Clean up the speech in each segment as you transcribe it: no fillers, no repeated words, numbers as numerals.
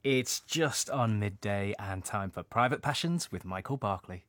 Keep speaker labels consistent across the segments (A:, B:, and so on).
A: It's just on midday and time for Private Passions with Michael Barclay.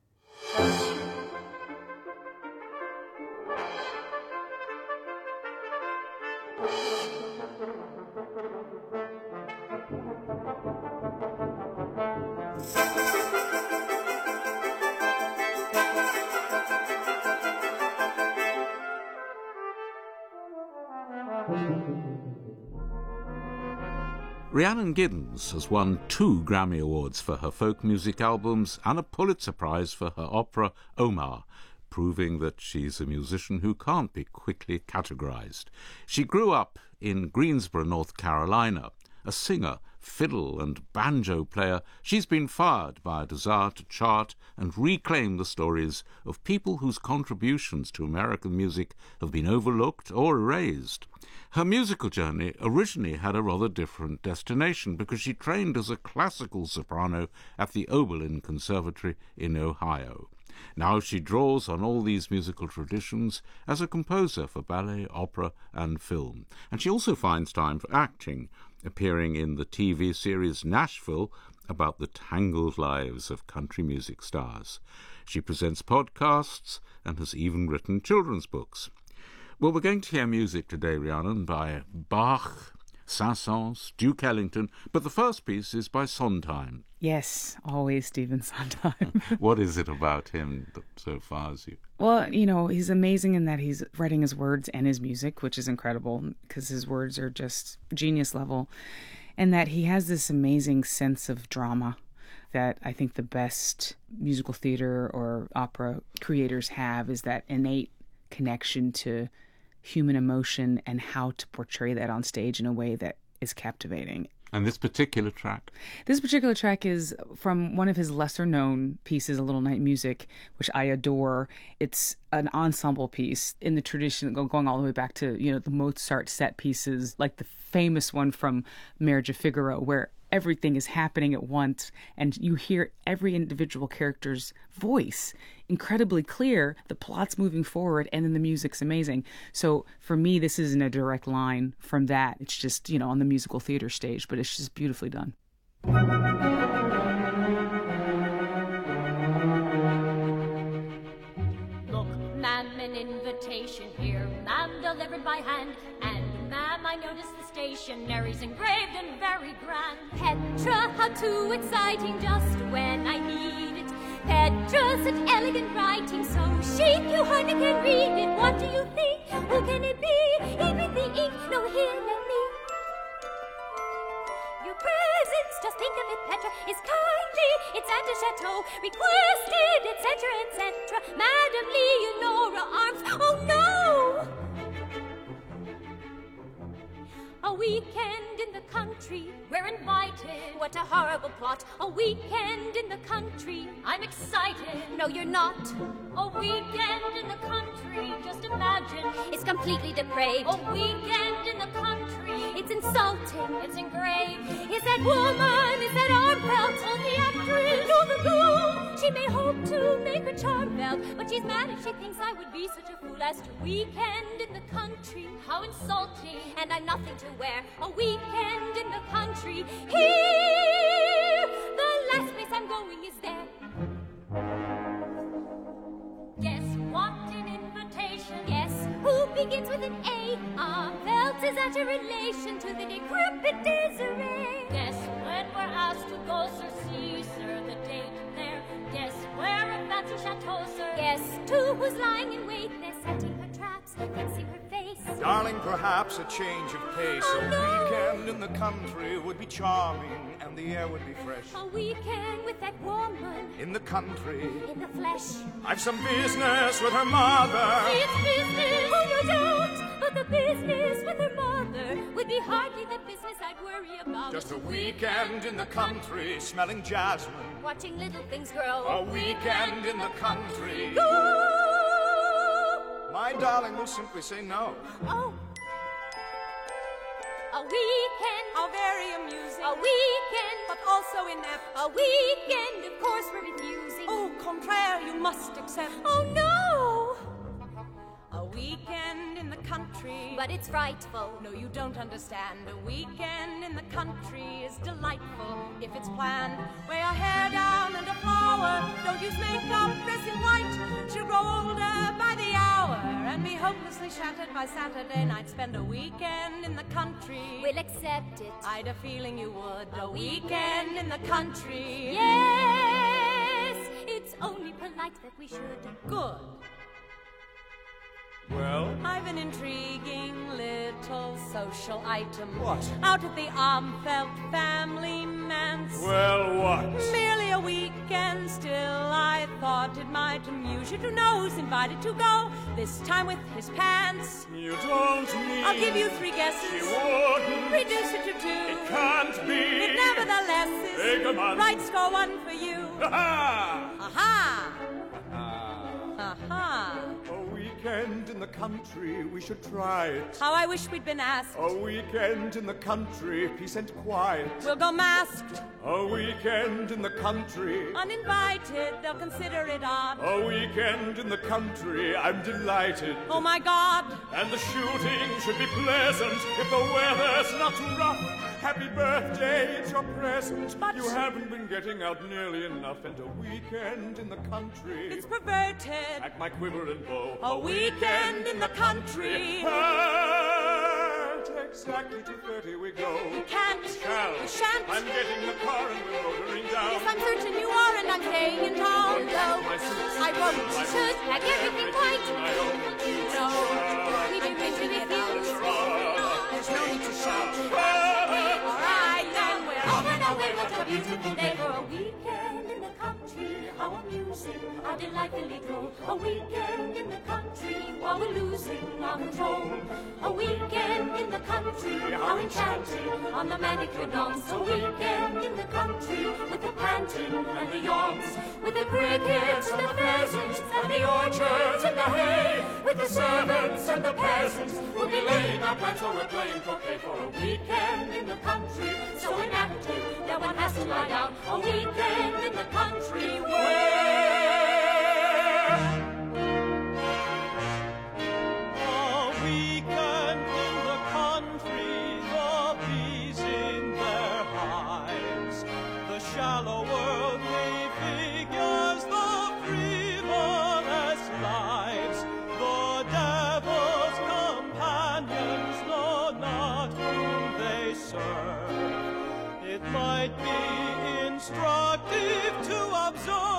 B: Rhiannon Giddens has won 2 Grammy Awards for her folk music albums and a Pulitzer Prize for her opera Omar, proving that she's a musician who can't be quickly categorized. She grew up in Greensboro, North Carolina. A singer, fiddle and banjo player, she's been fired by a desire to chart and reclaim the stories of people whose contributions to American music have been overlooked or erased. Her musical journey originally had a rather different destination because she trained as a classical soprano at the Oberlin Conservatory in Ohio. Now she draws on all these musical traditions as a composer for ballet, opera and film. And she also finds time for acting, appearing in the TV series Nashville about the tangled lives of country music stars. She presents podcasts and has even written children's books. Well, we're going to hear music today, Rhiannon, by Bach, Saint-Saëns, Duke Ellington, but the first piece is by Sondheim.
C: Yes, always Stephen Sondheim.
B: What is it about him that so fars you?
C: Well, you know, he's amazing in that he's writing his words and his music, which is incredible because his words are just genius level, and that he has this amazing sense of drama that I think the best musical theater or opera creators have, is that innate connection to human emotion and how to portray that on stage in a way that is captivating.
B: And this particular track?
C: This particular track is from one of his lesser-known pieces, A Little Night Music, which I adore. It's an ensemble piece in the tradition going all the way back to, you know, the Mozart set pieces, like the famous one from Marriage of Figaro, where everything is happening at once and you hear every individual character's voice incredibly clear, the plot's moving forward, and then the music's amazing. So for me, this isn't a direct line from that. It's just, you know, on the musical theater stage, but it's just beautifully done.
D: Look, ma'am, an invitation here, ma'am, delivered by hand, and ma'am, I noticed the stationery's engraved and very grand. Petra, how too exciting, just when I need it. Petra, such elegant writing, so chic you hardly can read it. What do you think? Who can it be? Even the ink, no him and me. Your presence, just think of it, Petra, is kindly. It's at a chateau, requested, etc., etc. Madame Leonora Arms, oh no! A weekend in the country, we're invited. What a horrible plot. A weekend in the country, I'm excited. No, you're not. A weekend in the country, just imagine. It's completely depraved. A weekend in the country, it's insulting. It's engraved. Is that woman, is that arm felt? Oh, the actress, no, the girl. She may hope to make her charm felt, but she's mad if she thinks I would be such a fool as to weekend in the country. How insulting, and I'm nothing to wear. A weekend in the country. Here, the last place I'm going is there. Guess what an invitation. Guess who begins with an A? Felt is at a relation to the decrepit Desiree. Guess when we're asked to go, Sir, see, sir, the date there. Guess where a fancy chateau, sir. Guess to who's lying in wait. They're setting her traps, fixing her face.
E: Darling, perhaps a change of pace.
D: Oh,
E: a
D: no.
E: weekend in the country would be charming, and the air would be fresh.
D: A weekend with that woman
E: In the country,
D: in the flesh.
E: I've some business with her mother.
D: It's business, oh no doubt, but the business with her mother would be hardly the business I'd worry about.
E: Just a weekend in the country, smelling jasmine.
D: Watching little things grow.
E: A weekend in the country.
D: Go!
E: My darling will simply say no.
D: Oh. A weekend.
F: How very amusing.
D: A weekend.
F: But also inept.
D: A weekend, of course we're refusing.
F: Au contraire, you must accept.
D: Oh no!
F: A weekend in the country.
D: But it's frightful.
F: No, you don't understand. A weekend in the country is delightful. if it's planned. Wear your hair down and a flower. Don't use makeup, dress in white. She'll grow older by the hour and be hopelessly shattered by Saturday night. Spend a weekend in the country.
D: We'll accept it.
F: I'd a feeling you would. A weekend in the country.
D: Yes, it's only polite that we should.
F: Good.
E: Well?
F: I've an intriguing little social item.
E: What?
F: Out at the Armfelt family manse.
E: Well, what?
F: Merely a weekend, still I thought it might amuse you to know who's invited to go, this time with his pants.
E: You don't mean...
F: I'll give you 3 guesses.
E: She wouldn't.
F: Reduce it to 2.
E: It can't be.
F: It nevertheless is.
E: Take a month.
F: Right, score 1 for you.
E: Ha-ha!
F: Aha! Aha!
E: A weekend in the country, we should try it.
F: How I wish we'd been asked.
E: A weekend in the country, peace and quiet.
F: We'll go masked.
E: A weekend in the country.
F: Uninvited, they'll consider it odd.
E: A weekend in the country, I'm delighted.
F: Oh my God!
E: And the shooting should be pleasant if the weather's not too rough. Happy birthday, it's your present.
F: But
E: you haven't been getting out nearly enough. And a weekend in the country.
F: It's perverted.
E: At my quiver and bow.
F: A weekend in the country.
E: At exactly 2:30 we go.
F: You can't.
E: Shall.
F: You shan't.
E: I'm getting the car and we're motoring down.
F: Yes, I'm certain you are, and I'm staying in town.
D: No,
E: My suits,
F: I won't.
E: my
D: you should pack everything right.
E: my own.
F: No.
D: We do it with you.
F: There's no need to shout.
E: Ah!
F: All right, then we're
D: Off and away, what a beautiful day for a weekend in the country. How amusing, how delightfully droll. A weekend in the country while we're losing our control. A weekend in the country, how enchanting on the manicured lawns. A weekend in the country with the panting and the yawns. With the crickets and the pheasants and the orchards and the hay. With the servants and the peasants, we'll be laying our plans while we're playing croquet for a weekend in the country. So inactive that one has to lie down. A weekend in the country
G: A weekend in the country, the bees in their hives, the shallow worldly figures, the frivolous lives, the devil's companions know not whom they serve. It might be instructive to observe.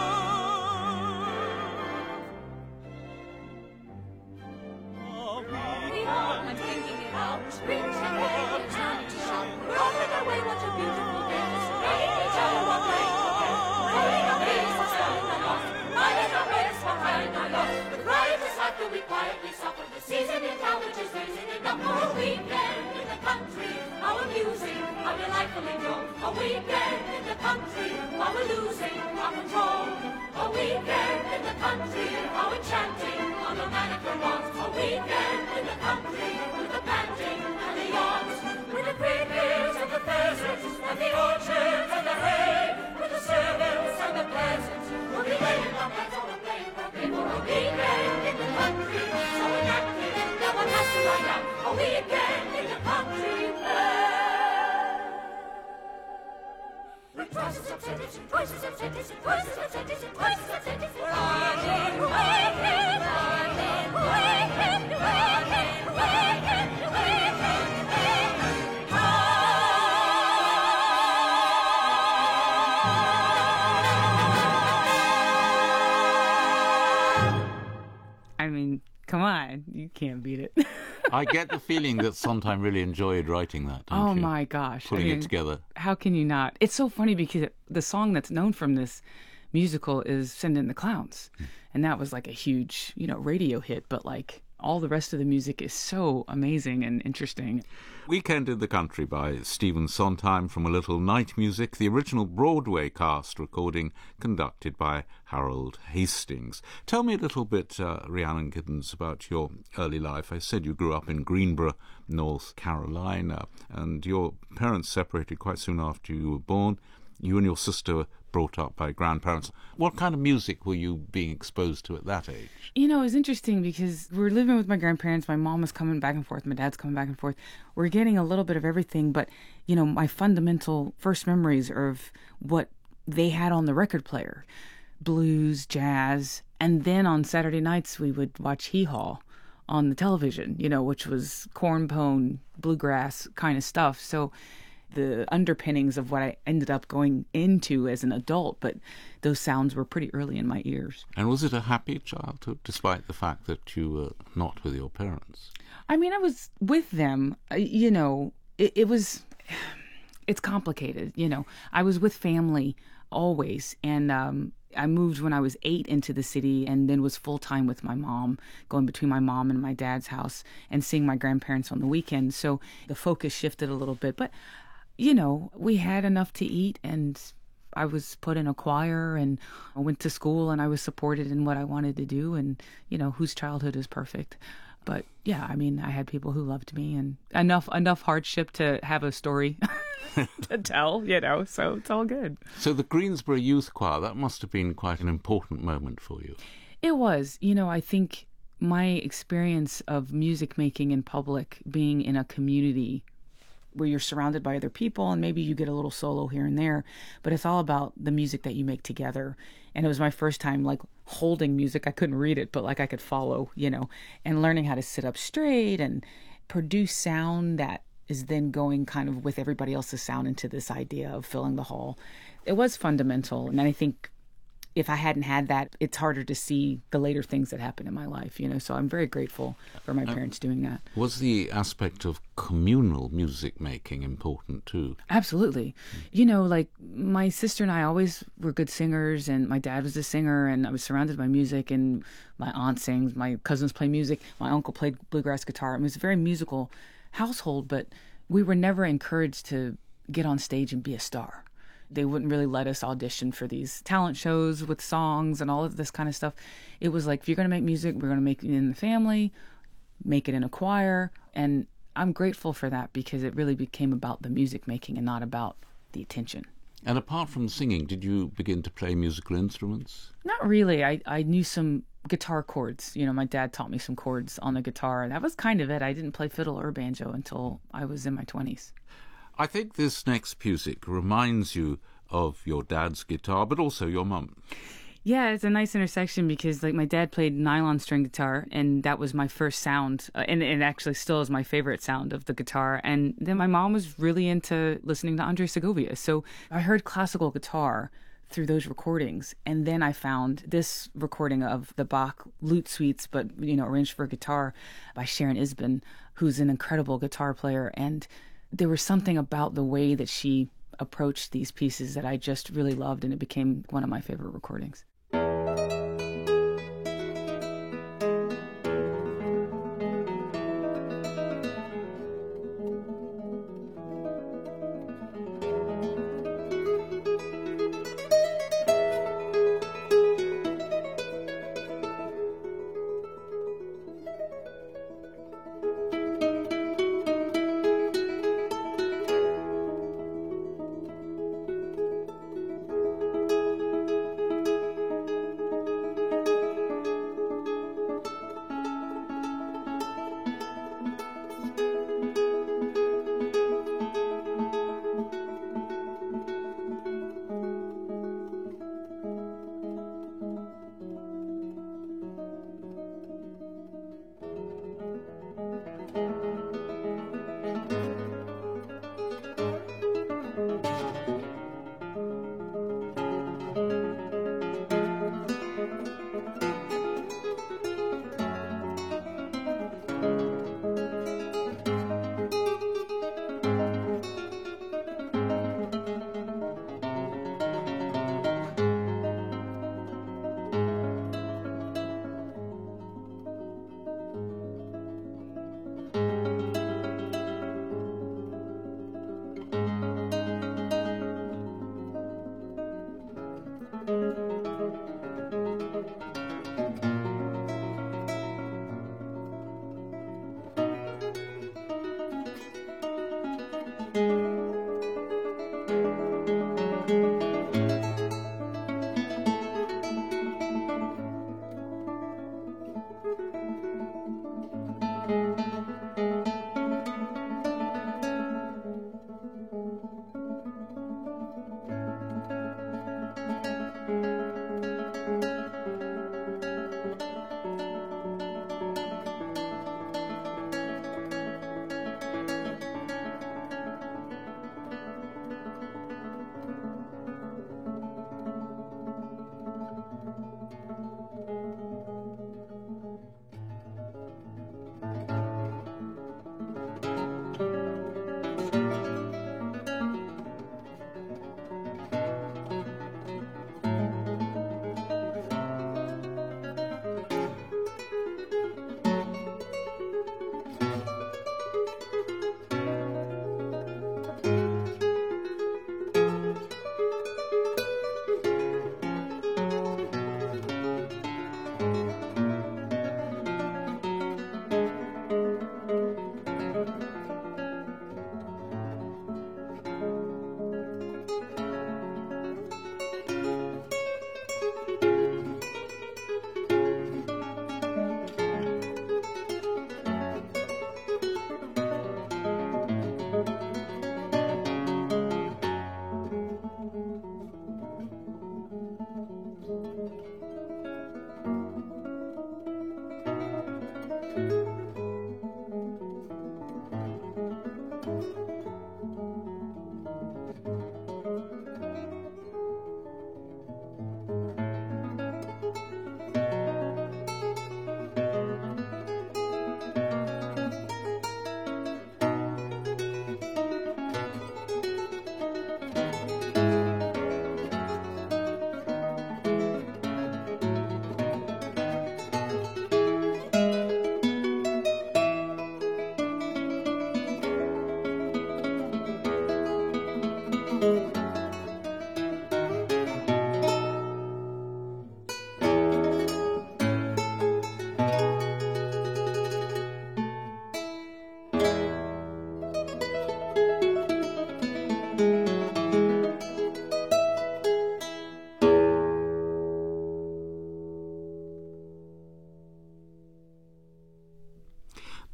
F: I'm thinking it out.
D: Spring and rain, it's time to shout. We're off and away, what a beautiful day. Ready to tell what playing croquet. Rolling our ways, we're starting our lost. Riding our race, we're hiding our lost. With riotous life, will we quietly suffer the season in town, which is raising it up for a weekend in the country. How amusing, how delightfully droll. A weekend in the country, while we're losing our control. A weekend in the country, how enchanting on the manicured lawns. A weekend in the country, with the panting and the yawns. With the crickets and the pheasants and the orchards and the hay. With the servants and the peasants, we'll be laying our plans on a playing croquet for a weekend in the country. So inactive, no one has to lie down. A weekend in the country. Twice as upset as twice as upset as twice as upset as twice as upset as weekend, weekend, weekend, weekend, weekend,
C: I mean, come on, you can't beat it.
B: I get the feeling that Sondheim really enjoyed writing that, don't
C: Oh
B: you?
C: my gosh.
B: Putting it together.
C: How can you not? It's so funny because the song that's known from this musical is Send in the Clowns. And that was like a huge, radio hit, but like all the rest of the music is so amazing and interesting.
B: Weekend in the Country by Stephen Sondheim from A Little Night Music, the original Broadway cast recording conducted by Harold Hastings. Tell me a little bit, Rhiannon Giddens, about your early life. I said you grew up in Greenboro, North Carolina, and your parents separated quite soon after you were born. You and your sister were brought up by grandparents. What kind of music were you being exposed to at that age?
C: You know, it was interesting because we were living with my grandparents. My mom was coming back and forth. My dad's coming back and forth. We're getting a little bit of everything. But, you know, my fundamental first memories are of what they had on the record player. Blues, jazz. And then on Saturday nights, we would watch Hee Haw on the television, you know, which was cornpone, bluegrass kind of stuff. So the underpinnings of what I ended up going into as an adult, but those sounds were pretty early in my ears.
B: And was it a happy childhood, despite the fact that you were not with your parents?
C: I mean, I was with them, you know, it's complicated, you know. I was with family always, and I moved when I was 8 into the city and then was full-time with my mom, going between my mom and my dad's house and seeing my grandparents on the weekends. So the focus shifted a little bit, but you know, we had enough to eat, and I was put in a choir, and I went to school, and I was supported in what I wanted to do, and, you know, whose childhood is perfect? But yeah, I mean, I had people who loved me, and enough hardship to have a story to tell, you know, so it's all good.
B: So the Greensboro Youth Choir, that must have been quite an important moment for you.
C: It was. You know, I think my experience of music making in public, being in a community where you're surrounded by other people and maybe you get a little solo here and there, but it's all about the music that you make together. And it was my first time like holding music. I couldn't read it, but like I could follow, you know, and learning how to sit up straight and produce sound that is then going kind of with everybody else's sound into this idea of filling the hall. It was fundamental. And I think if I hadn't had that, it's harder to see the later things that happen in my life, you know. So I'm very grateful for my parents doing that.
B: Was the aspect of communal music making important too?
C: Absolutely. You know, like my sister and I always were good singers, and my dad was a singer, and I was surrounded by music, and my aunt sings, my cousins play music, my uncle played bluegrass guitar. It was a very musical household, but we were never encouraged to get on stage and be a star. They wouldn't really let us audition for these talent shows with songs and all of this kind of stuff. It was like, if you're going to make music, we're going to make it in the family, make it in a choir. And I'm grateful for that because it really became about the music making and not about the attention.
B: And apart from singing, did you begin to play musical instruments?
C: Not really. I knew some guitar chords. You know, my dad taught me some chords on the guitar, and that was kind of it. I didn't play fiddle or banjo until I was in my 20s.
B: I think this next music reminds you of your dad's guitar, but also your mum.
C: Yeah, it's a nice intersection because like my dad played nylon string guitar, and that was my first sound, and it actually still is my favorite sound of the guitar. And then my mom was really into listening to Andre Segovia, so I heard classical guitar through those recordings, and then I found this recording of the Bach lute suites, but you know, arranged for guitar by Sharon Isbin, who's an incredible guitar player. And there was something about the way that she approached these pieces that I just really loved, and it became one of my favorite recordings.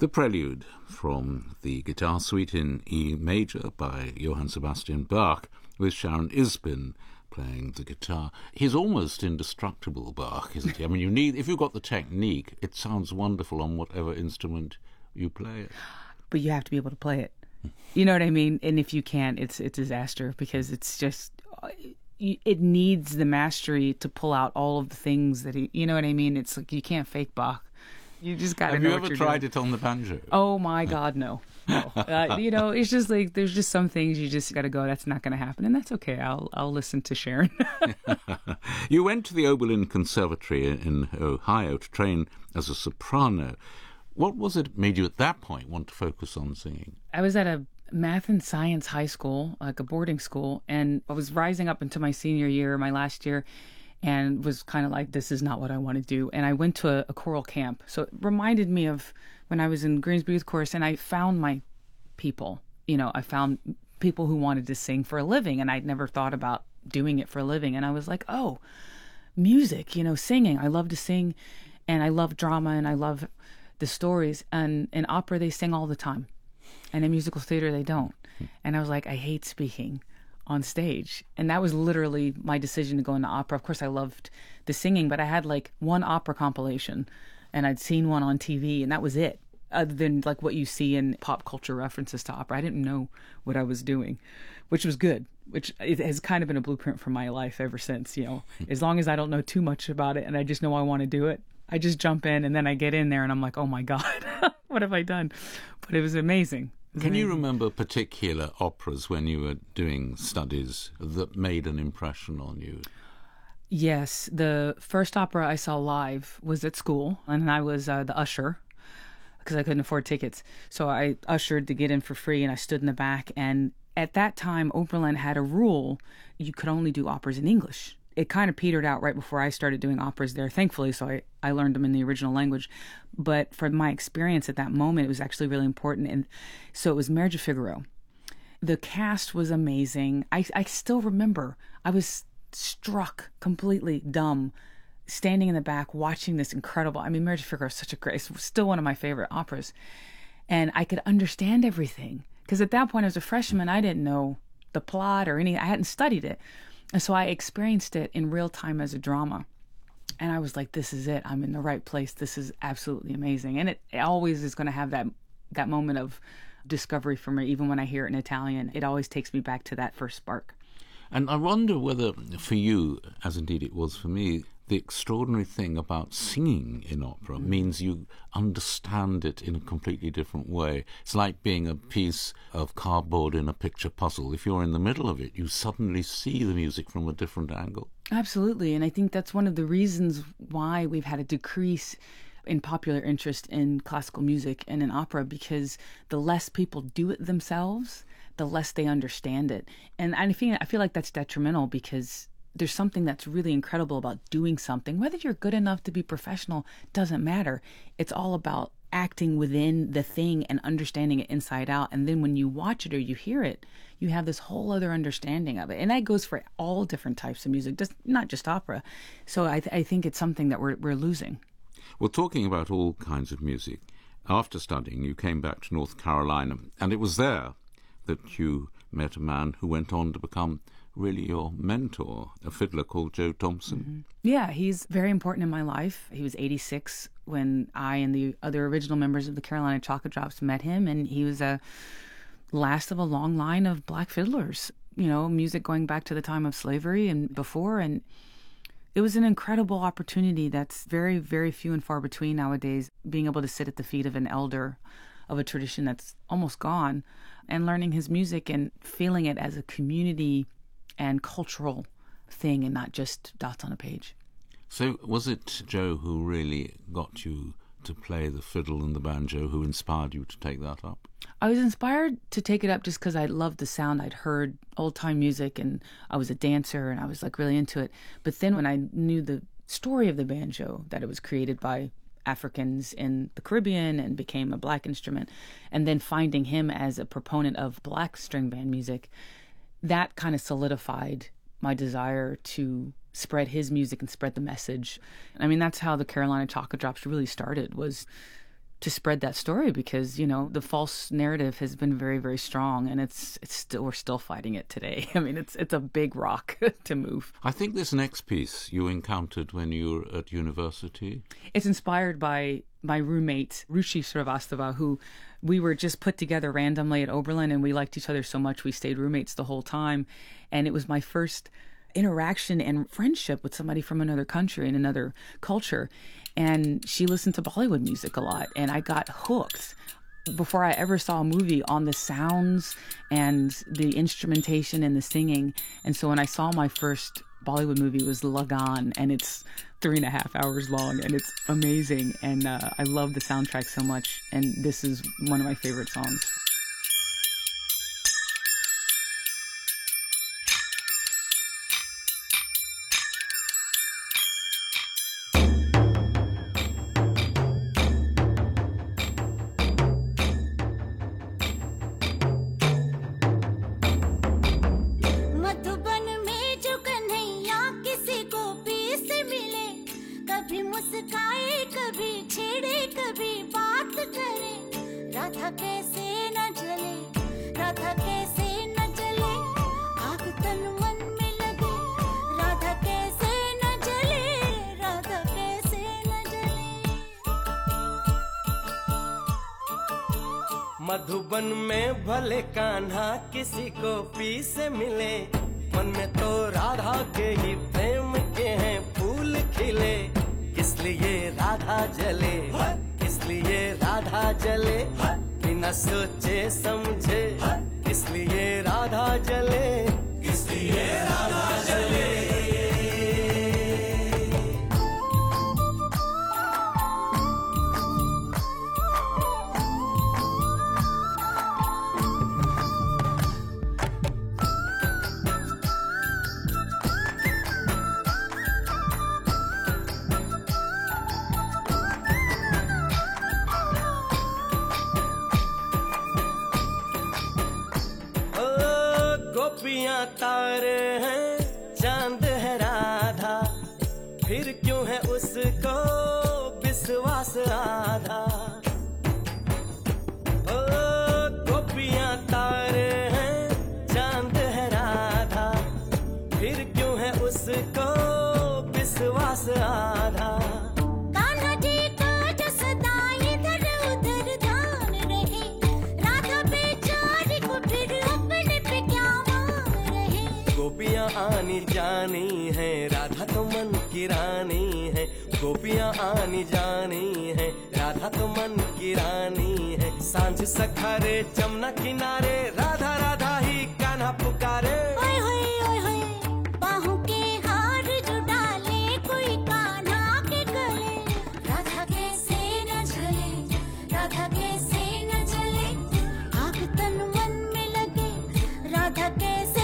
B: The Prelude from the Guitar Suite in E major by Johann Sebastian Bach, with Sharon Isbin playing the guitar. He's almost indestructible, Bach, isn't he? I mean, if you've got the technique, it sounds wonderful on whatever instrument you play it.
C: But you have to be able to play it. You know what I mean? And if you can't, it's a disaster, because it's just, it needs the mastery to pull out all of the things that you know what I mean? It's like you can't fake Bach. You just got to know what you're doing.
B: Have you ever tried it on the banjo?
C: Oh my God, no. It's just like, there's just some things you just got to go, that's not going to happen. And that's okay. I'll listen to Sharon.
B: You went to the Oberlin Conservatory in Ohio to train as a soprano. What was it that made you at that point want to focus on singing?
C: I was at a math and science high school, like a boarding school, and I was rising up into my senior year, my last year, and was kind of like, this is not what I want to do. And I went to a choral camp. So it reminded me of when I was in Greensboro Youth Chorus, and I found my people. I found people who wanted to sing for a living, and I'd never thought about doing it for a living. And I was like, oh, music, singing. I love to sing, and I love drama, and I love the stories. And in opera, they sing all the time. And in musical theater, they don't. And I was like, I hate speaking on stage. And that was literally my decision to go into opera. Of course, I loved the singing, but I had like one opera compilation, and I'd seen one on TV, and that was it. Other than like what you see in pop culture references to opera, I didn't know what I was doing, which was good, which it has kind of been a blueprint for my life ever since. As long as I don't know too much about it and I just know I want to do it, I just jump in, and then I get in there and I'm like, oh my God, what have I done? But it was amazing.
B: Can you remember particular operas when you were doing studies that made an impression on you?
C: Yes. The first opera I saw live was at school, and I was the usher, because I couldn't afford tickets. So I ushered to get in for free, and I stood in the back. And at that time, Oberlin had a rule: you could only do operas in English. It kind of petered out right before I started doing operas there, thankfully, so I learned them in the original language. But from my experience at that moment, it was actually really important. And so it was Marriage of Figaro. The cast was amazing. I still remember, I was struck, completely dumb, standing in the back watching this incredible, Marriage of Figaro is such a great, it's still one of my favorite operas. And I could understand everything. Because at that point, I was a freshman, I didn't know the plot or I hadn't studied it. And so I experienced it in real time as a drama. And I was like, this is it. I'm in the right place. This is absolutely amazing. And it always is going to have that moment of discovery for me. Even when I hear it in Italian, it always takes me back to that first spark.
B: And I wonder whether for you, as indeed it was for me, the extraordinary thing about singing in opera means you understand it in a completely different way. It's like being a piece of cardboard in a picture puzzle. If you're in the middle of it, you suddenly see the music from a different angle. Absolutely.
C: And I think that's one of the reasons why we've had a decrease in popular interest in classical music and in opera, because the less people do it themselves, the less they understand it. And I feel like that's detrimental, because there's something that's really incredible about doing something. Whether you're good enough to be professional doesn't matter. It's all about acting within the thing and understanding it inside out. And then when you watch it or you hear it, you have this whole other understanding of it. And that goes for all different types of music, not just opera. So I think it's something that we're losing.
B: Well, talking about all kinds of music, after studying, you came back to North Carolina, and it was there that you met a man who went on to become really your mentor, a fiddler called Joe Thompson.
C: Mm-hmm. Yeah, he's very important in my life. He was 86 when I and the other original members of the Carolina Chocolate Drops met him, and he was a last of a long line of black fiddlers, music going back to the time of slavery and before. And it was an incredible opportunity that's very, very few and far between nowadays, being able to sit at the feet of an elder of a tradition that's almost gone and learning his music and feeling it as a community and cultural thing and not just dots on a page.
B: So was it Joe who really got you to play the fiddle and the banjo, who inspired you to take that up?
C: I was inspired to take it up just because I loved the sound. I'd heard old-time music, and I was a dancer, and I was really into it. But then when I knew the story of the banjo, that it was created by Africans in the Caribbean and became a black instrument, and then finding him as a proponent of black string band music, that kind of solidified my desire to spread his music and spread the message. That's how the Carolina Chocolate Drops really started, was to spread that story, because the false narrative has been very, very strong, and we're still fighting it today. I mean, it's a big rock to move.
B: I think this next piece you encountered when you were at university.
C: It's inspired by my roommate Ruchi Srivastava, who we were just put together randomly at Oberlin, and we liked each other so much we stayed roommates the whole time. And it was my first interaction and friendship with somebody from another country and another culture. And she listened to Bollywood music a lot, and I got hooked before I ever saw a movie on the sounds and the instrumentation and the singing. And so when I saw my first Bollywood movie, it was Lagan, and it's 3.5 hours long, and it's amazing. And I love the soundtrack so much, and this is one of my favorite songs.
H: Madhuban में भले कान्हा किसी को P से मिले, मन में तो राधा के ही प्रेम के हैं फूल खिले। किस लिए राधा जले, किस लिए राधा जले, बिना सोचे समझे किस लिए राधा जले, किस लिए राधा जले। गोपियां तारे हैं, चांद है राधा, फिर क्यों है उसको विश्वास आधा। ओ गोपियां तारे हैं, चांद है राधा, फिर क्यों है उसको विश्वास आधा। आनी जानी है, राधा तो मन की रानी है। गोपियां आनी जानी है, राधा तो मन की रानी है। सांझ सखारे जमुना किनारे, राधा राधा ही कान्हा पुकारे। ओए होए ओए होए, बाहों के हार जो डाले कोई कान्हा के गले। राधा कैसे न जले, राधा कैसे न जले, आग तन मन में लगे, राधा कैसे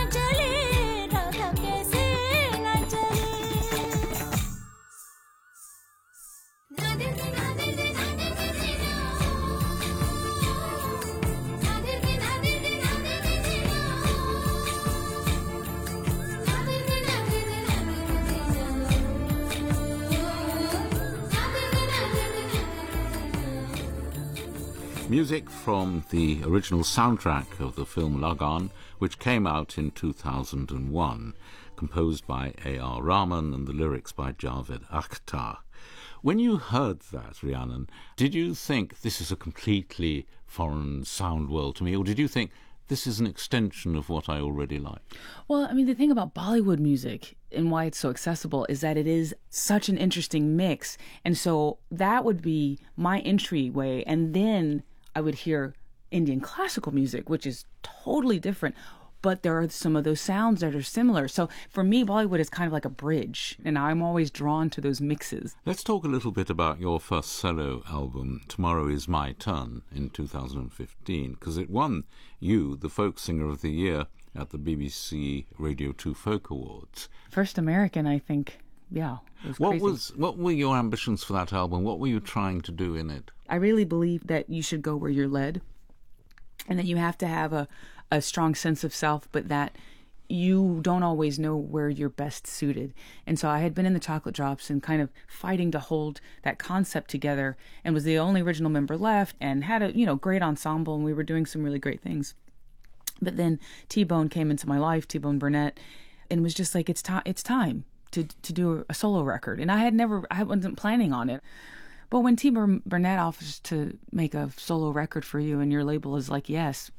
B: Music from the original soundtrack of the film Lagan, which came out in 2001, composed by A.R. Rahman and the lyrics by Javed Akhtar. When you heard that, Rhiannon, did you think this is a completely foreign sound world to me, or did you think this is an extension of what I already like?
C: Well, I mean, the thing about Bollywood music and why it's so accessible is that it is such an interesting mix. And so that would be my entryway. And then I would hear Indian classical music, which is totally different, but there are some of those sounds that are similar. So for me, Bollywood is kind of like a bridge, and I'm always drawn to those mixes.
B: Let's talk a little bit about your first solo album, Tomorrow Is My Turn, in 2015, because it won you the Folk Singer of the Year at the BBC Radio 2 Folk Awards.
C: First American, I think. Yeah, it was crazy.
B: What were your ambitions for that album? What were you trying to do in it?
C: I really believe that you should go where you're led, and that you have to have a strong sense of self, but that you don't always know where you're best suited. And so I had been in the Chocolate Drops and kind of fighting to hold that concept together, and was the only original member left, and had a, great ensemble, and we were doing some really great things. But then T-Bone came into my life, T-Bone Burnett, and was just like, it's time to do a solo record. And I wasn't planning on it. But when T-Bone Burnett offers to make a solo record for you and your label is like, yes,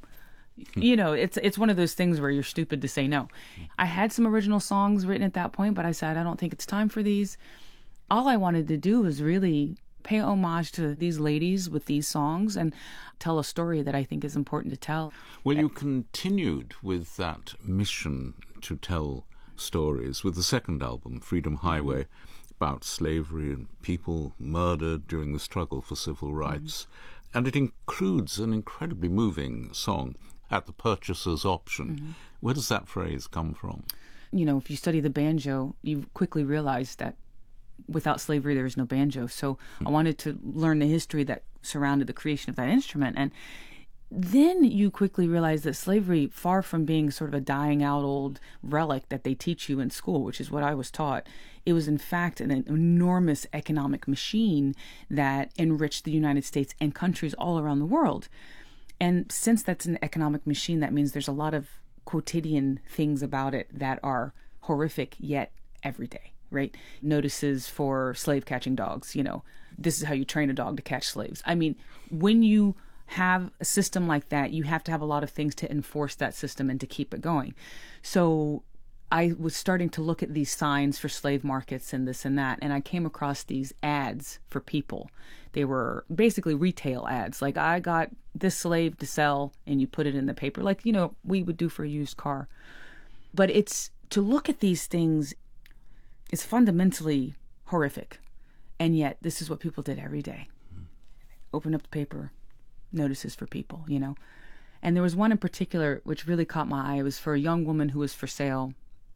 C: it's one of those things where you're stupid to say no. I had some original songs written at that point, but I said, I don't think it's time for these. All I wanted to do was really pay homage to these ladies with these songs and tell a story that I think is important to tell.
B: Well, you continued with that mission to tell stories with the second album, Freedom Highway, about slavery and people murdered during the struggle for civil rights. And it includes an incredibly moving song, At the Purchaser's Option. Where does that phrase come from?
C: If you study the banjo, you quickly realize that without slavery, there is no banjo. So I wanted to learn the history that surrounded the creation of that instrument. And then you quickly realize that slavery, far from being sort of a dying out old relic that they teach you in school, which is what I was taught, it was in fact an enormous economic machine that enriched the United States and countries all around the world. And since that's an economic machine, that means there's a lot of quotidian things about it that are horrific yet everyday, right? Notices for slave catching dogs, this is how you train a dog to catch slaves. I mean, when you have a system like that, you have to have a lot of things to enforce that system and to keep it going. So I was starting to look at these signs for slave markets and this and that, and I came across these ads for people. They were basically retail ads, like, I got this slave to sell, and you put it in the paper, like, we would do for a used car. But it's, to look at these things is fundamentally horrific, and yet this is what people did every day. Open up the paper, notices for people, And there was one in particular which really caught my eye. It was for a young woman who was for sale.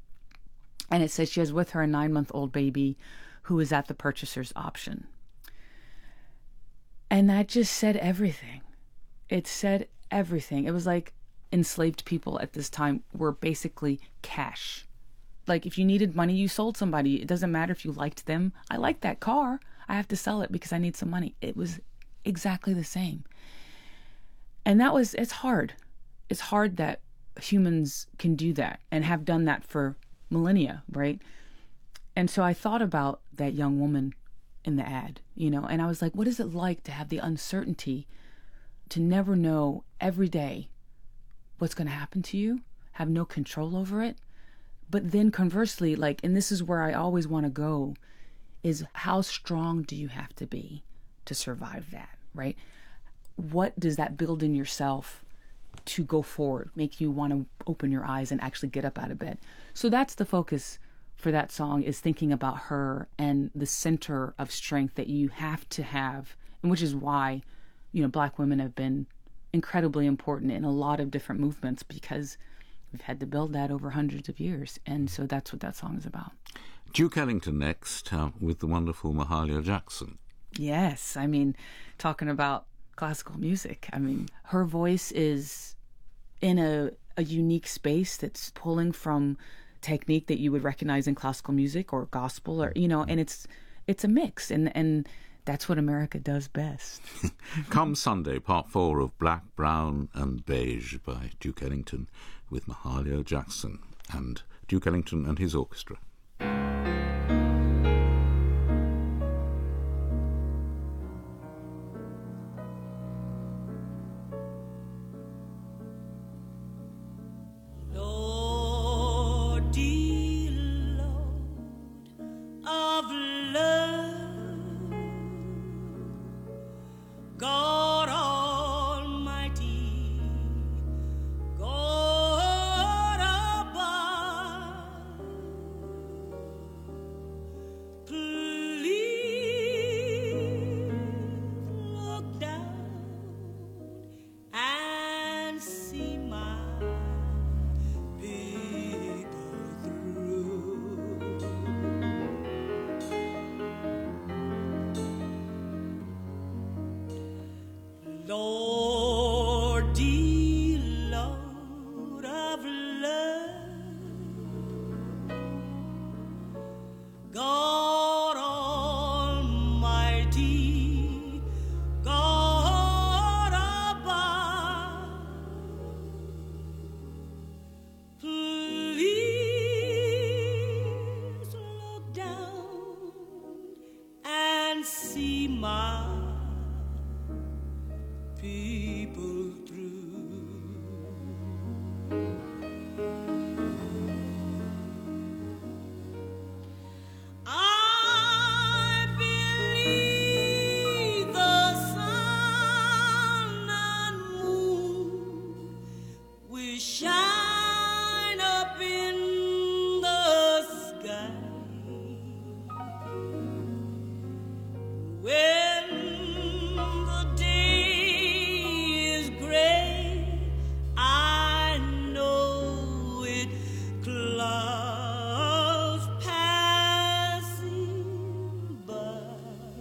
C: And it says she has with her a 9-month-old baby who is at the purchaser's option. And that just said everything. It said everything. It was like enslaved people at this time were basically cash. Like, if you needed money, you sold somebody. It doesn't matter if you liked them. I like that car. I have to sell it because I need some money. It was exactly the same. And it's hard. It's hard that humans can do that and have done that for millennia, right? And so I thought about that young woman in the ad, and I was like, what is it like to have the uncertainty to never know every day what's going to happen to you, have no control over it? But then conversely, and this is where I always want to go, is how strong do you have to be to survive that, right? What does that build in yourself to go forward, make you want to open your eyes and actually get up out of bed? So that's the focus for that song, is thinking about her and the center of strength that you have to have, and which is why, Black women have been incredibly important in a lot of different movements, because we've had to build that over hundreds of years. And so that's what that song is about.
B: Duke Ellington next, with the wonderful Mahalia Jackson.
C: Yes, talking about classical music. Her voice is in a unique space that's pulling from technique that you would recognize in classical music or gospel, or and it's a mix, and that's what America does best.
B: Come Sunday, part 4 of Black, Brown and Beige by Duke Ellington with Mahalia Jackson and Duke Ellington and his orchestra.
I: clouds passing by.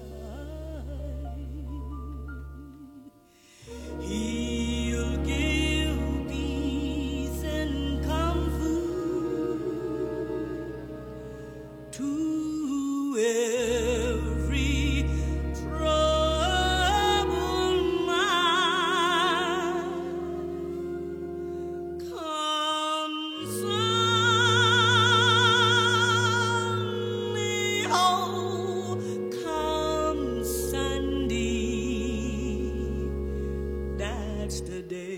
I: He'll give peace and comfort to every troubled mind. Come Sunday, oh, come Sunday, that's the day.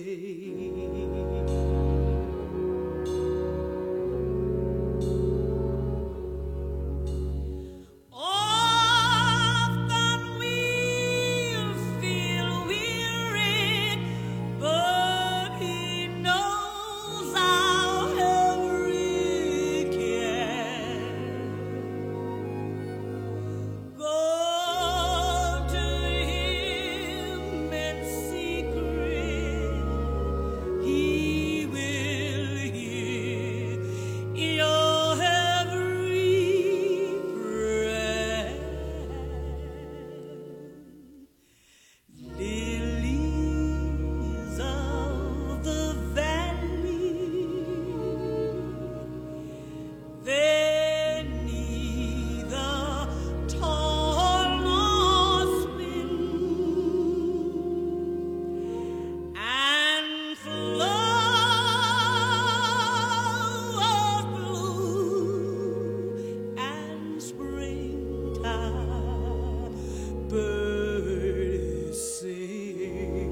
I: Often we'll feel weary, but He knows our every care. Go to Him in secret, He will hear your every prayer. Lilies of the valley, they neither toil nor spin, and flowers bloom, and springtime birds sing.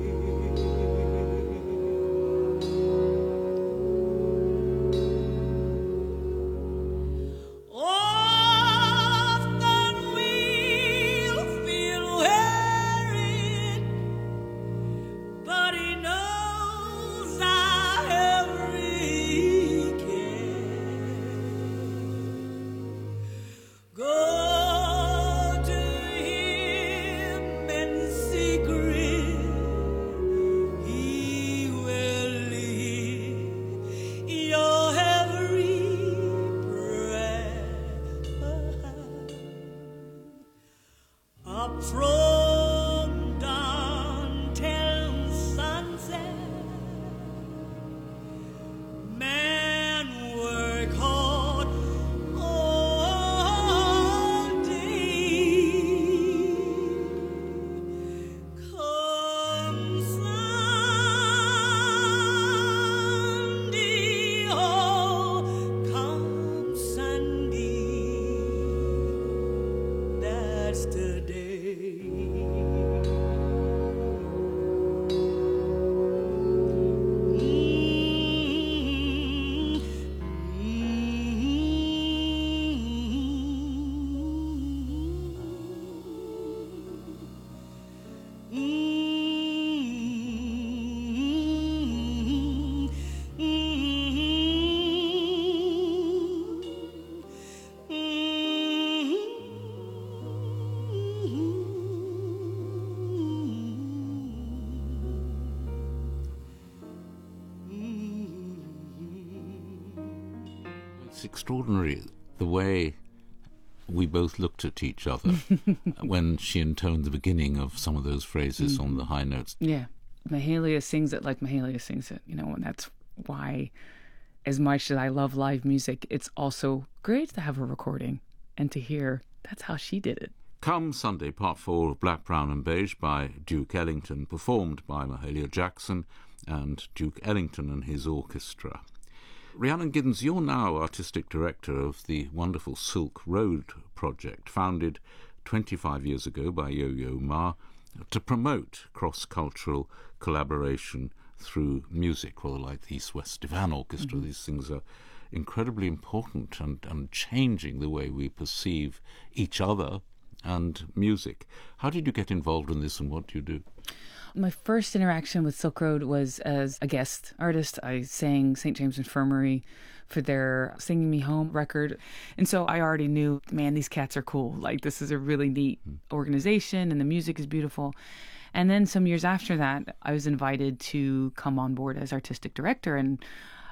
I: Often we'll feel wearied, but He knows our every care. Go to Him in secret, He will hear your every prayer. Up from dawn till sunset, men work hard all day. Come Sunday, oh, come Sunday, that's the day.
B: It's extraordinary the way we both looked at each other when she intoned the beginning of some of those phrases on the high notes.
C: Yeah. Mahalia sings it like Mahalia sings it, you know, and that's why, as much as I love live music, it's also great to have a recording and to hear that's how she did it.
B: Come Sunday, Part 4 of Black, Brown and Beige by Duke Ellington, performed by Mahalia Jackson and Duke Ellington and his orchestra. Rhiannon Giddens, you're now artistic director of the wonderful Silk Road project, founded 25 years ago by Yo-Yo Ma to promote cross-cultural collaboration through music, rather like the East-West Divan Orchestra. These things are incredibly important and changing the way we perceive each other and music. How did you get involved in this and what do you do?
C: My first interaction with Silk Road was as a guest artist. I sang St. James Infirmary for their Singing Me Home record. And so I already knew, man, these cats are cool. Like, this is a really neat organization and the music is beautiful. And then some years after that, I was invited to come on board as artistic director. And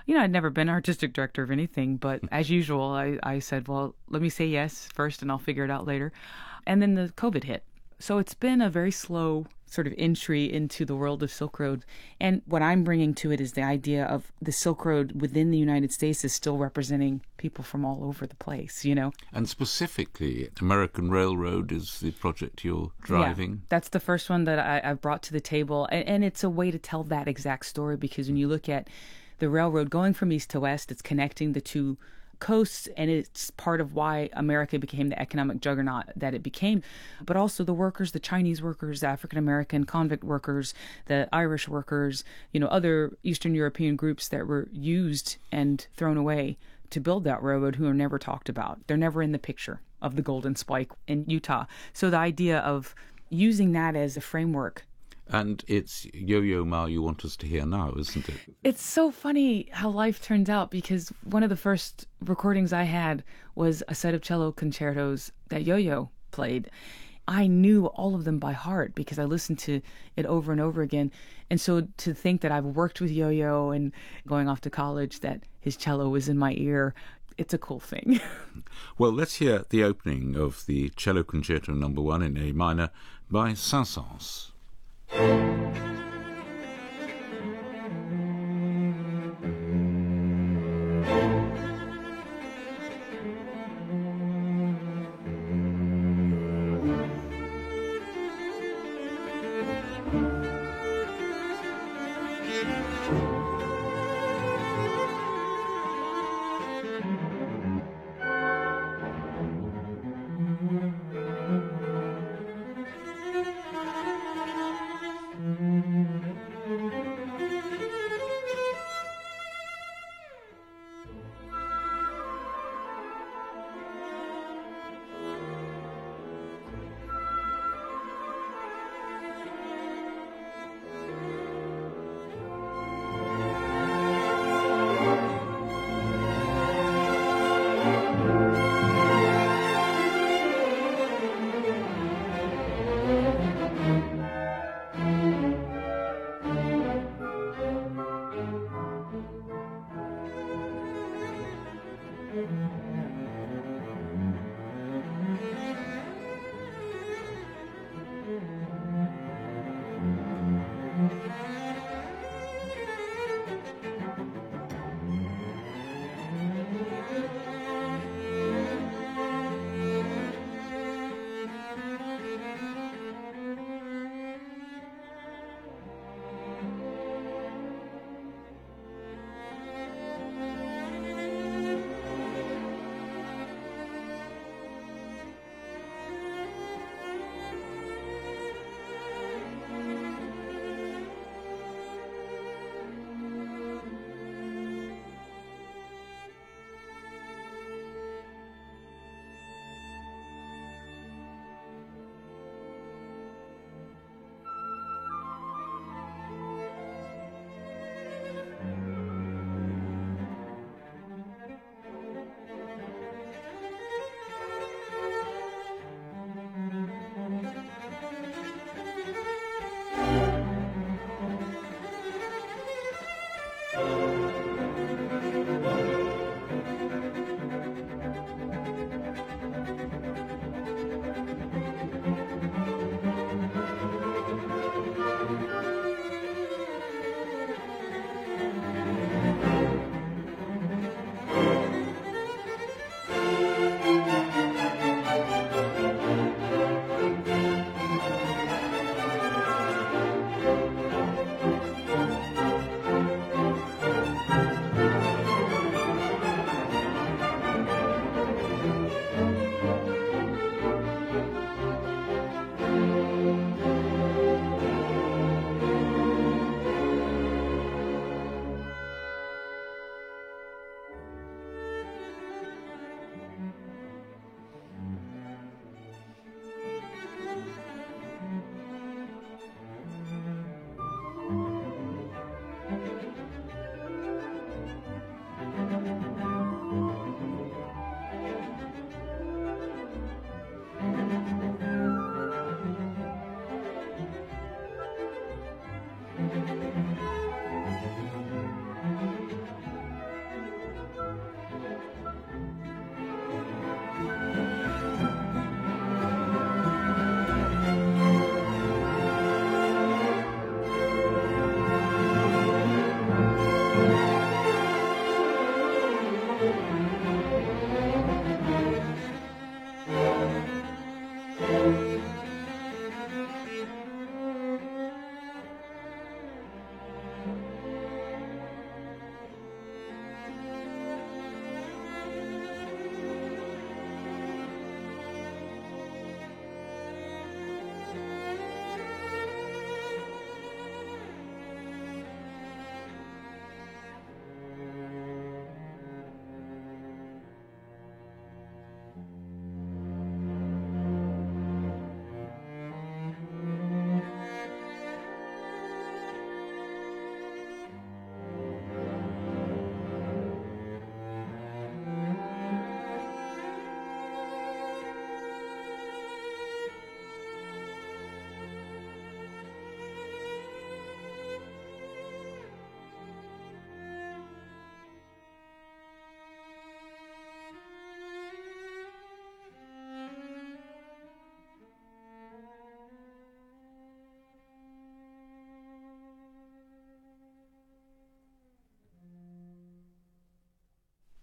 C: I'd never been artistic director of anything, but as usual, I said, well, let me say yes first and I'll figure it out later. And then the COVID hit. So it's been a very slow sort of entry into the world of Silk Road. And what I'm bringing to it is the idea of the Silk Road within the United States is still representing people from all over the place,
B: And specifically, American Railroad is the project you're driving.
C: Yeah, that's the first one that I've brought to the table. And it's a way to tell that exact story, because when you look at the railroad going from east to west, it's connecting the two coasts, and it's part of why America became the economic juggernaut that it became. But also the workers, the Chinese workers, the African American convict workers, the Irish workers, other Eastern European groups that were used and thrown away to build that railroad, who are never talked about. They're never in the picture of the Golden Spike in Utah. So the idea of using that as a framework.
B: And it's Yo-Yo Ma you want us to hear now, isn't it?
C: It's so funny how life turns out, because one of the first recordings I had was a set of cello concertos that Yo-Yo played. I knew all of them by heart because I listened to it over and over again. And so to think that I've worked with Yo-Yo and going off to college, that his cello was in my ear, it's a cool thing.
B: Well, let's hear the opening of the Cello Concerto No. 1 in A minor by Saint-Saëns.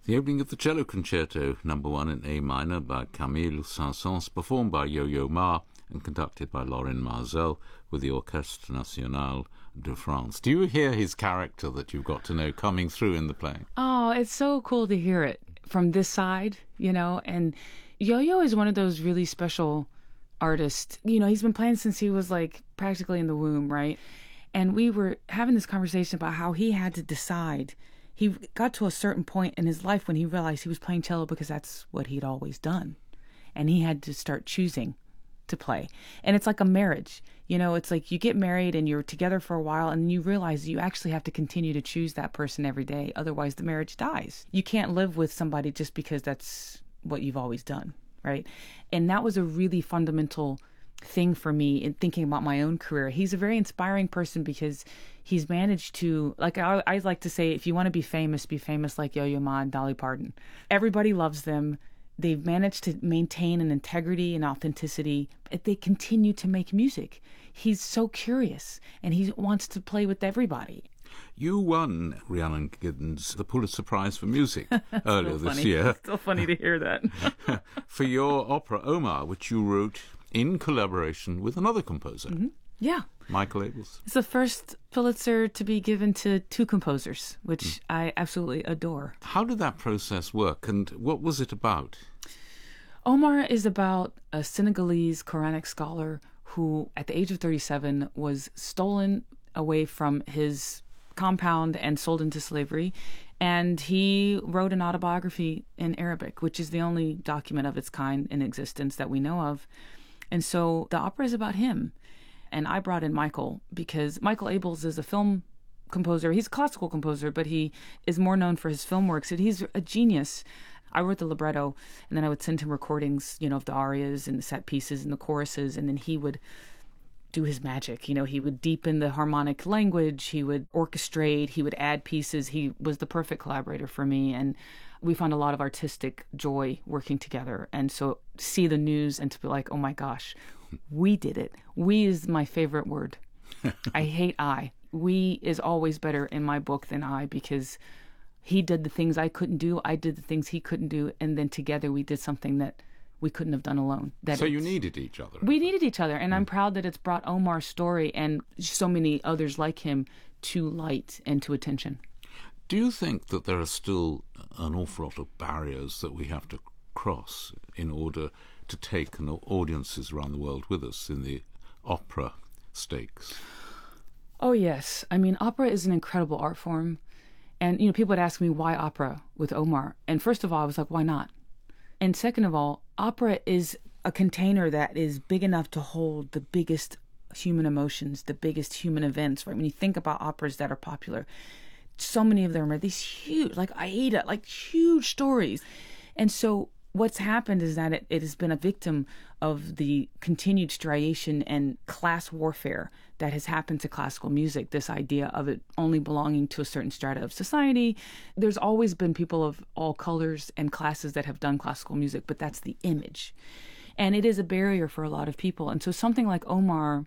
B: The opening of the Cello Concerto, No. 1 in A minor by Camille Saint-Saëns, performed by Yo-Yo Ma and conducted by Laurent Marzel with the Orchestre National de France. Do you hear his character that you've got to know coming through in the play?
C: Oh, it's so cool to hear it from this side, you know, and Yo-Yo is one of those really special artists. You know, he's been playing since he was like practically in the womb, right? And we were having this conversation about how he had to decide. He got to a certain point in his life when he realized he was playing cello because that's what he'd always done. And he had to start choosing to play. And it's like a marriage. You know, it's like you get married and you're together for a while and you realize you actually have to continue to choose that person every day. Otherwise, the marriage dies. You can't live with somebody just because that's what you've always done, right? And that was a really fundamental thing for me in thinking about my own career. He's a very inspiring person because he's managed to, like I like to say, if you want to be famous like Yo-Yo Ma and Dolly Parton. Everybody loves them. They've managed to maintain an integrity and authenticity. They continue to make music. He's so curious, and he wants to play with everybody.
B: You won, Rhiannon Giddens, the Pulitzer Prize for Music earlier this year.
C: It's still funny to hear that.
B: For your opera Omar, which you wrote in collaboration with another composer.
C: Mm-hmm. Yeah.
B: Michael Abels.
C: It's the first Pulitzer to be given to two composers, which I absolutely adore.
B: How did that process work, and what was it about?
C: Omar is about a Senegalese Quranic scholar who, at the age of 37, was stolen away from his compound and sold into slavery. And he wrote an autobiography in Arabic, which is the only document of its kind in existence that we know of. And so the opera is about him. And I brought in Michael because Michael Abels is a film composer. He's a classical composer, but he is more known for his film works. And he's a genius. I wrote the libretto, and then I would send him recordings, you know, of the arias and the set pieces and the choruses, and then he would do his magic. You know, he would deepen the harmonic language, he would orchestrate, he would add pieces. He was the perfect collaborator for me, and we found a lot of artistic joy working together. And so to see the news and to be like, oh my gosh, we did it. We is my favorite word. I hate I. We is always better in my book than I, because he did the things I couldn't do, I did the things he couldn't do, and then together we did something that we couldn't have done alone.
B: So you needed each other.
C: We needed each other, and I'm proud that it's brought Omar's story and so many others like him to light and to attention.
B: Do you think that there are still an awful lot of barriers that we have to cross in order to take audiences around the world with us in the opera stakes?
C: Oh, yes. I mean, opera is an incredible art form. And, you know, people would ask me, why opera with Omar? And first of all, I was like, why not? And second of all, opera is a container that is big enough to hold the biggest human emotions, the biggest human events, right? When you think about operas that are popular, so many of them are these huge, like Aida, like huge stories. And so what's happened is that it has been a victim of the continued striation and class warfare that has happened to classical music, this idea of it only belonging to a certain strata of society. There's always been people of all colors and classes that have done classical music, but that's the image. And it is a barrier for a lot of people. And so something like Omar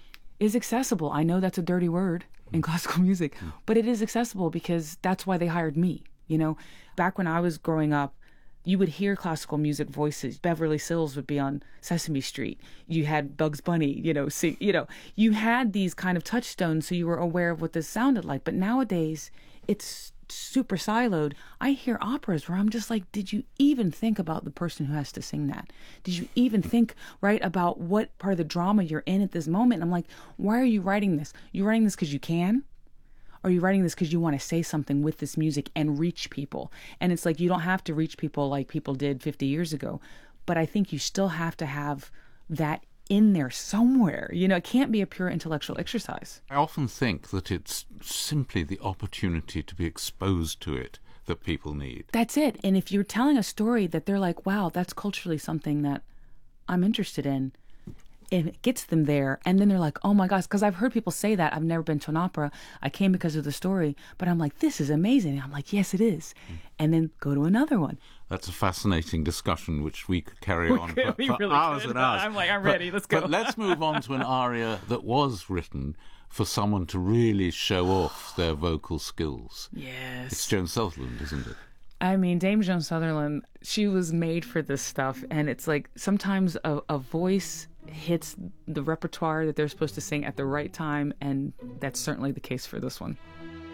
C: is accessible. I know that's a dirty word in classical music, but it is accessible because that's why they hired me. You know, back when I was growing up, you would hear classical music voices. Beverly Sills would be on Sesame Street. You had Bugs Bunny, you had these kind of touchstones, so you were aware of what this sounded like. But nowadays, it's super siloed. I hear operas where I'm just like, did you even think about the person who has to sing that? Did you even think, right, about what part of the drama you're in at this moment? And I'm like, why are you writing this? You're writing this because you can? Or are you writing this because you want to say something with this music and reach people? And it's like, you don't have to reach people like people did 50 years ago. But I think you still have to have that in there somewhere. You know, it can't be a pure intellectual exercise.
B: I often think that it's simply the opportunity to be exposed to it that people need.
C: That's it. And if you're telling a story that they're like, wow, that's culturally something that I'm interested in, and it gets them there, and then they're like, oh my gosh, because I've heard people say that. I've never been to an opera. I came because of the story, but I'm like, this is amazing. And I'm like, yes, it is. And then go to another one.
B: That's a fascinating discussion which we could carry on for
C: really
B: hours and hours.
C: I'm like, I'm ready, let's go.
B: But let's move on to an aria that was written for someone to really show off their vocal skills.
C: Yes.
B: It's Joan Sutherland, isn't it?
C: I mean, Dame Joan Sutherland, she was made for this stuff. And it's like sometimes a voice hits the repertoire that they're supposed to sing at the right time. And that's certainly the case for this one.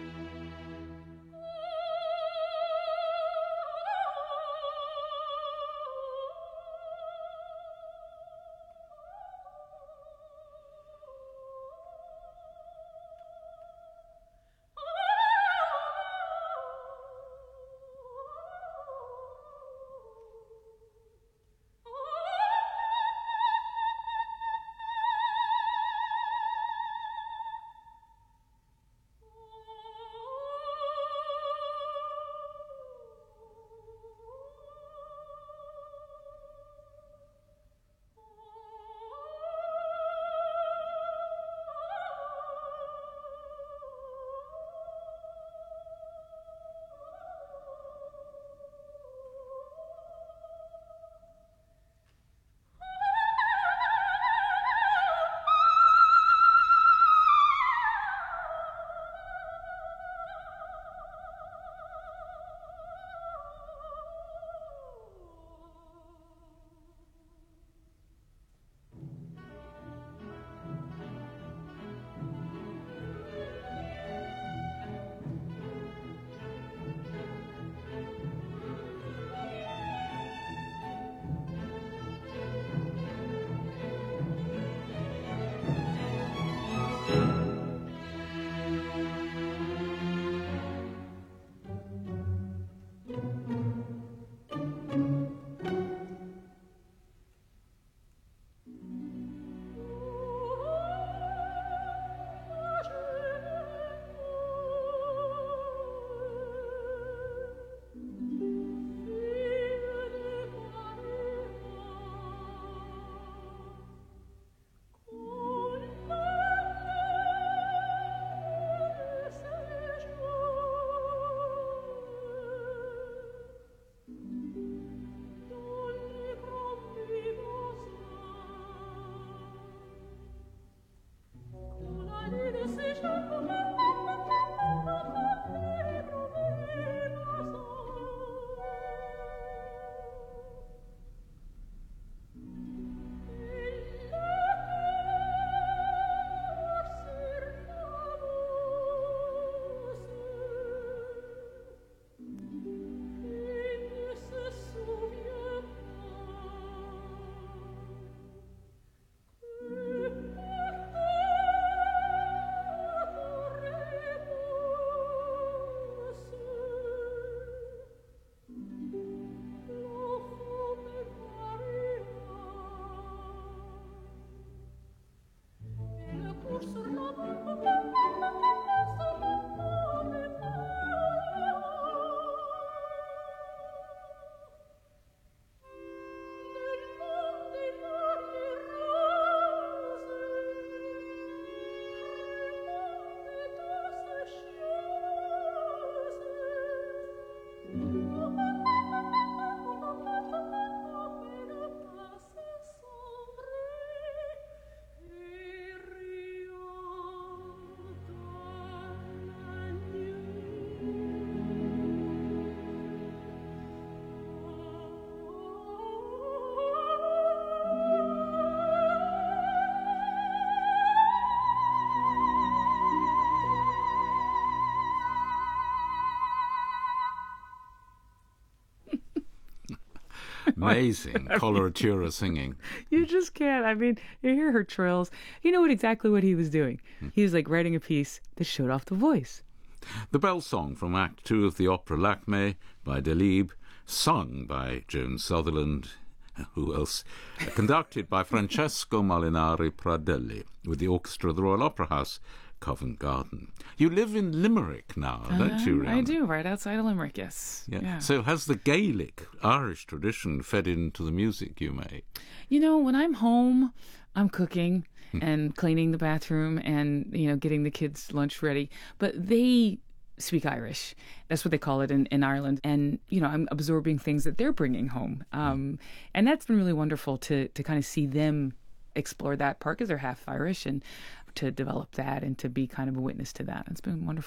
B: Amazing coloratura singing.
C: You just can't. I mean, you hear her trills. You know exactly what he was doing. He was like writing a piece that showed off the voice.
B: The Bell Song from Act 2 of the opera Lakmé by Delibes, sung by Joan Sutherland, who else? Conducted by Francesco Molinari Pradelli with the orchestra of the Royal Opera House, Covent Garden. You live in Limerick now, don't you, Rhiannon?
C: I do, right outside of Limerick, yes.
B: Yeah. So has the Gaelic, Irish tradition fed into the music you make?
C: You know, when I'm home, I'm cooking and cleaning the bathroom and, you know, getting the kids' lunch ready. But they speak Irish. That's what they call it in Ireland. And, you know, I'm absorbing things that they're bringing home. And that's been really wonderful to kind of see them explore that part because they're half Irish and to develop that and to be kind of a witness to that. It's been wonderful.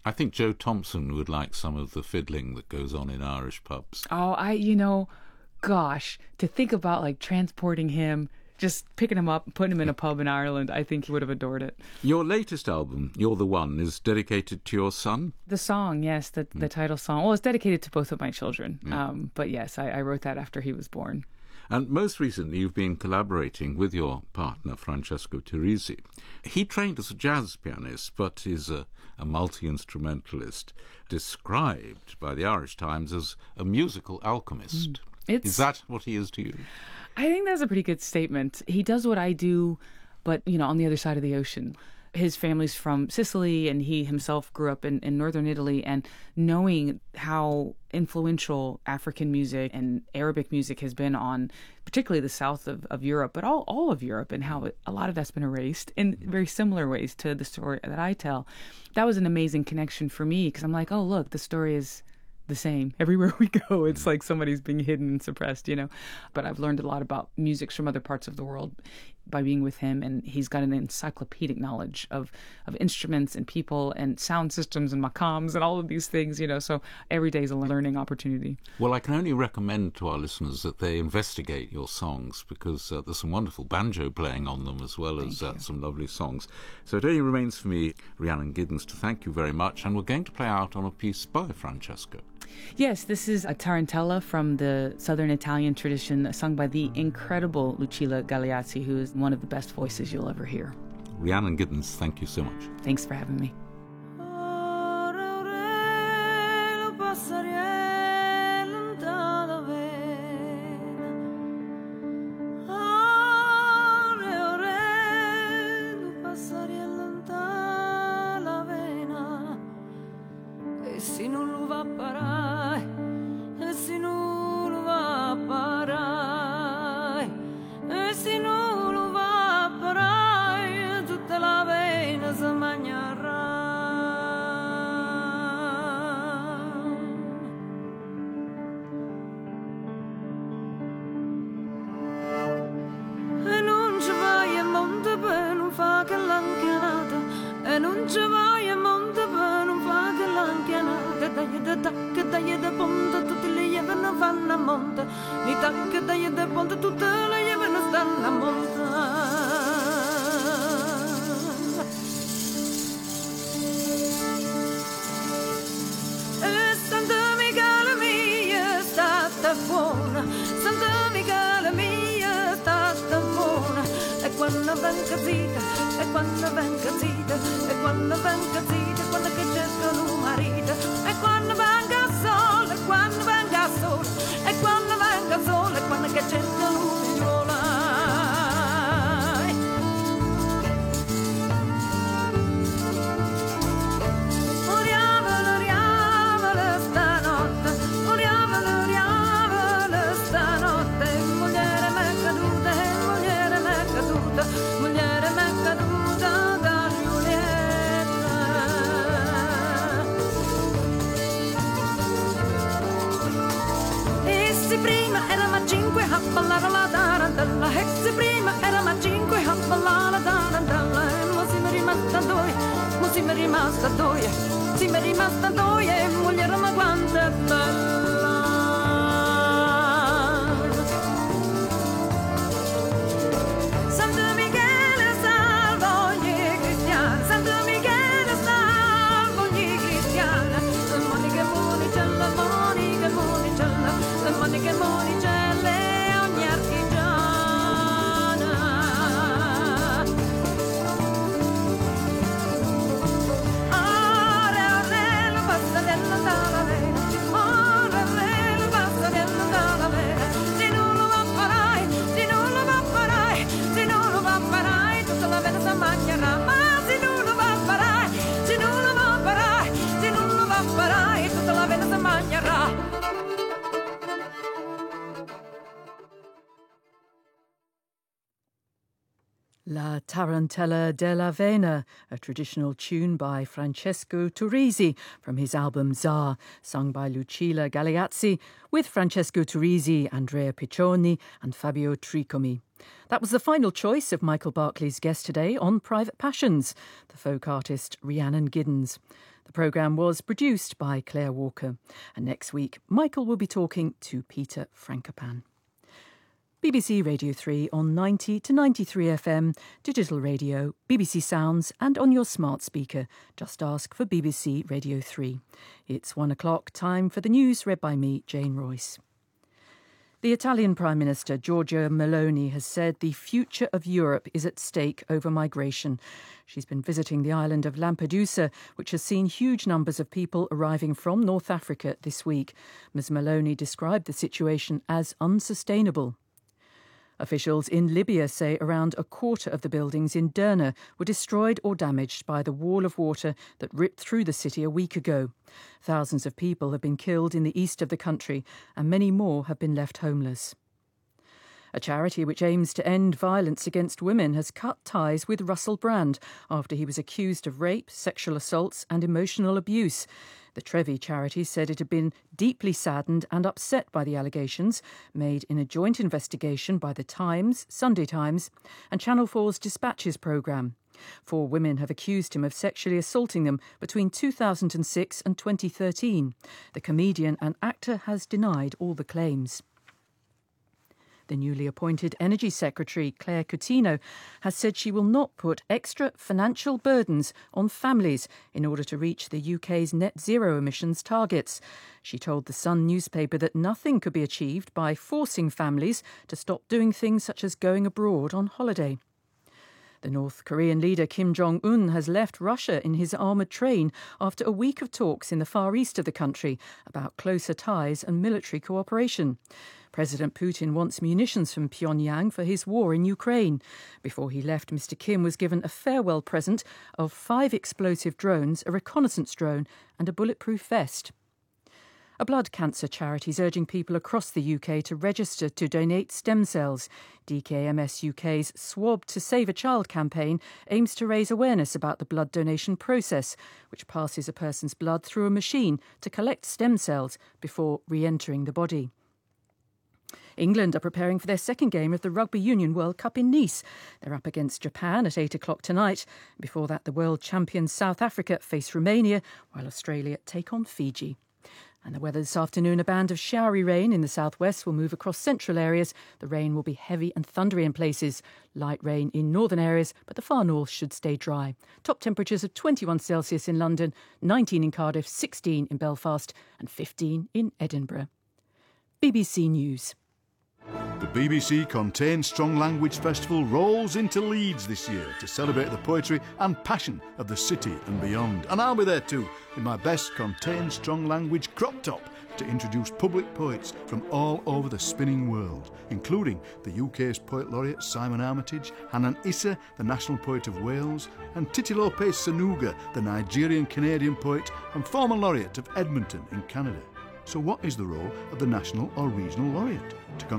B: I think Joe Thompson would like some of the fiddling that goes on in Irish pubs.
C: Oh, gosh, to think about like transporting him, just picking him up and putting him in a pub in Ireland, I think he would have adored it.
B: Your latest album, You're the One, is dedicated to your son?
C: The song, yes, the title song. Well, it's dedicated to both of my children.
B: Yeah.
C: But yes, I wrote that after he was born.
B: And most recently, you've been collaborating with your partner, Francesco Turrisi. He trained as a jazz pianist, but is a multi-instrumentalist, described by the Irish Times as a musical alchemist. Is that what he is to you?
C: I think that's a pretty good statement. He does what I do, but, on the other side of the ocean. His family's from Sicily, and he himself grew up in northern Italy, and knowing how influential African music and Arabic music has been on particularly the south of Europe, but all of Europe, and how a lot of that's been erased in very similar ways to the story that I tell. That was an amazing connection for me, because I'm like, oh, look, the story is the same. Everywhere we go, it's like somebody's being hidden and suppressed, But I've learned a lot about music from other parts of the world by being with him, and he's got an encyclopedic knowledge of instruments and people and sound systems and maqams and all of these things, so every day is a learning opportunity.
B: Well, I can only recommend to our listeners that they investigate your songs, because there's some wonderful banjo playing on them, as well as some lovely songs. So it only remains for me, Rhiannon Giddens, to thank you very much, and we're going to play out on a piece by Francesco.
C: Yes, this is a tarantella from the Southern Italian tradition, sung by the incredible Lucilla Galeazzi, who is one of the best voices you'll ever hear.
B: Rhiannon Giddens, thank you so much.
C: Thanks for having me.
J: La Tarantella dell'Avena, a traditional tune by Francesco Turrisi from his album Czar, sung by Lucilla Galeazzi, with Francesco Turrisi, Andrea Piccioni and Fabio Tricomi. That was the final choice of Michael Barclay's guest today on Private Passions, the folk artist Rhiannon Giddens. The programme was produced by Claire Walker. And next week, Michael will be talking to Peter Frankopan. BBC Radio 3 on 90 to 93 FM, digital radio, BBC Sounds and on your smart speaker. Just ask for BBC Radio 3. It's 1 o'clock, time for the news read by me, Jane Royce. The Italian Prime Minister, Giorgia Meloni, has said the future of Europe is at stake over migration. She's been visiting the island of Lampedusa, which has seen huge numbers of people arriving from North Africa this week. Ms Meloni described the situation as unsustainable. Officials in Libya say around a quarter of the buildings in Derna were destroyed or damaged by the wall of water that ripped through the city a week ago. Thousands of people have been killed in the east of the country and many more have been left homeless. A charity which aims to end violence against women has cut ties with Russell Brand after he was accused of rape, sexual assaults and emotional abuse. The Trevi charity said it had been deeply saddened and upset by the allegations made in a joint investigation by The Times, Sunday Times and Channel 4's Dispatches programme. 4 women have accused him of sexually assaulting them between 2006 and 2013. The comedian and actor has denied all the claims. The newly appointed Energy Secretary, Claire Coutinho, has said she will not put extra financial burdens on families in order to reach the UK's net zero emissions targets. She told The Sun newspaper that nothing could be achieved by forcing families to stop doing things such as going abroad on holiday. The North Korean leader Kim Jong-un has left Russia in his armoured train after a week of talks in the far east of the country about closer ties and military cooperation. President Putin wants munitions from Pyongyang for his war in Ukraine. Before he left, Mr. Kim was given a farewell present of 5 explosive drones, a reconnaissance drone and a bulletproof vest. A blood cancer charity is urging people across the UK to register to donate stem cells. DKMS UK's Swab to Save a Child campaign aims to raise awareness about the blood donation process, which passes a person's blood through a machine to collect stem cells before re-entering the body. England are preparing for their second game of the Rugby Union World Cup in Nice. They're up against Japan at 8 o'clock tonight. Before that, the world champions South Africa face Romania, while Australia take on Fiji. And the weather this afternoon, a band of showery rain in the southwest will move across central areas. The rain will be heavy and thundery in places. Light rain in northern areas, but the far north should stay dry. Top temperatures of 21 Celsius in London, 19 in Cardiff, 16 in Belfast and 15 in Edinburgh. BBC News.
K: The BBC Contain Strong Language Festival rolls into Leeds this year to celebrate the poetry and passion of the city and beyond. And I'll be there too, in my best Contain Strong Language crop top to introduce public poets from all over the spinning world, including the UK's Poet Laureate Simon Armitage, Hanan Issa, the National Poet of Wales, and Titilope Sanuga, the Nigerian-Canadian poet and former Laureate of Edmonton in Canada. So what is the role of the national or regional laureate? To